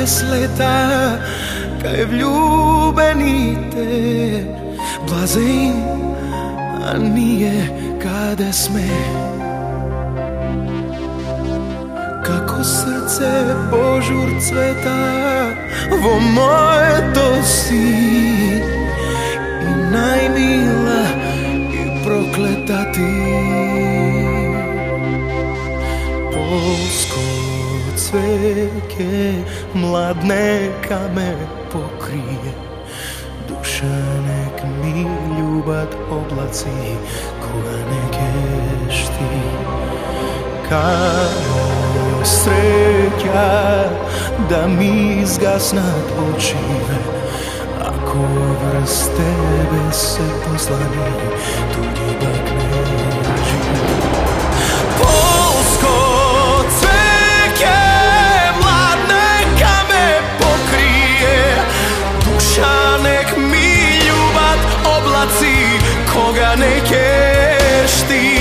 pjes leta kaj vljubenite blaze im, a nije kada sme. Kako srce požur cveta, vo moje to si i najmila i prokleta ti. Polsko cveke mlad neka me pokrije, duša nek mi ljubat oblaci koga ne keš ti. Kamo sreća da mi zgasnat očive, ako vrst tebe se poslani tuđi bak ne živi. Polsko cveke mlad neka me pokrije, duša nek mi ljubat oblaci koga ne keš ti.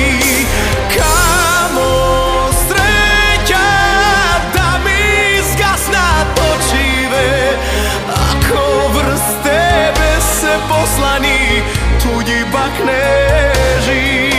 Poslani tuđi bak ne živi.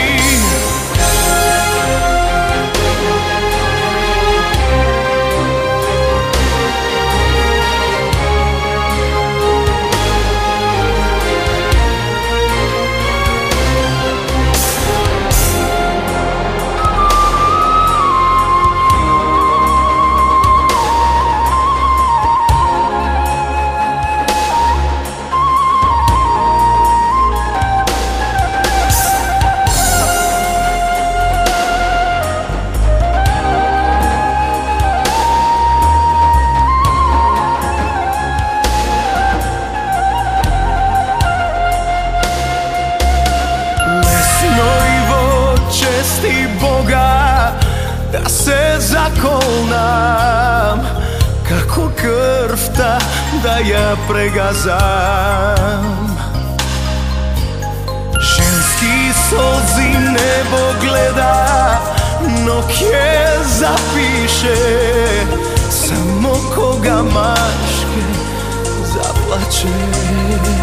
Česti Boga da se zakolnam, kako krv ta da ja pregazam. Ženski solzi nebo gleda, no kje zapiše, samo koga maške zaplače.